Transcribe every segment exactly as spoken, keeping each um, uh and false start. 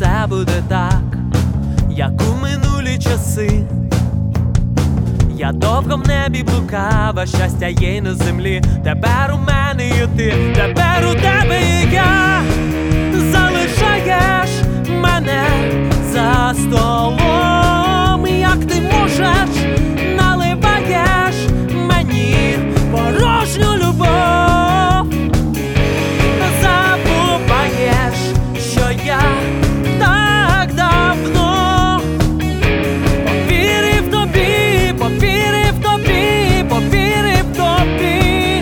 все буде так, як у минулі часи. Я довго в небі блукав, а щастя є й на землі. Тепер у мене і ти, тепер у тебе і я. Залишаєш мене за столом, як ти можеш, наливаєш мені порожню любов. Забуваєш, що я так давно повірив тобі, повірив тобі, повірив тобі.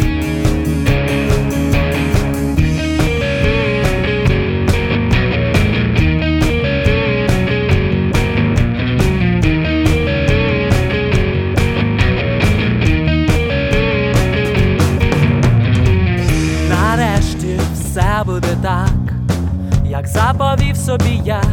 Нарешті все буде так, як заповів собі я.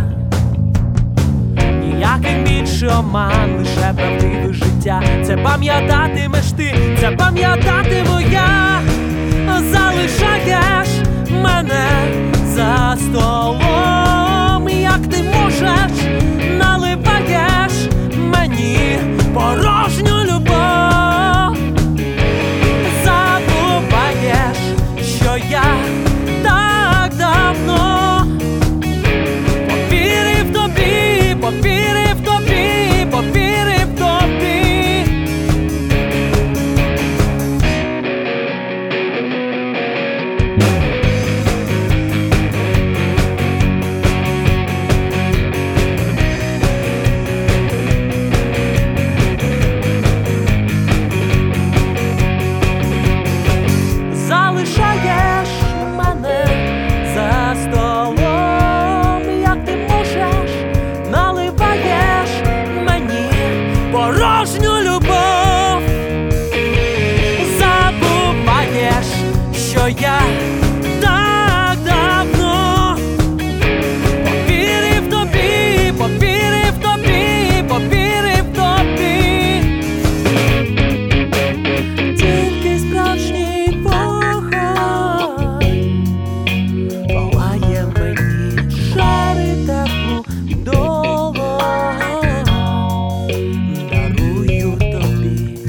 Ніякий більший оман, лише правдиве життя. Це пам'ятатимеш ти, це пам'ятатиму я. Залишаєш мене за столом, як ти можеш, наливаєш мені порожню любов. Забуваєш, що я так давно повірив тобі, повірив тобі, повірив тобі. Залишаєш мене за столом, як ти можеш, наливаєш мені порожню любов. Забуваєш, що я так давно повірив тобі, повірив тобі, повірив тобі. Тільки справжній вогонь палає мені, жарить теплу долонь, дарую тобі.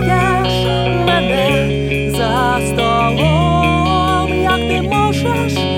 Залишаєш мене за столом, як ти можеш,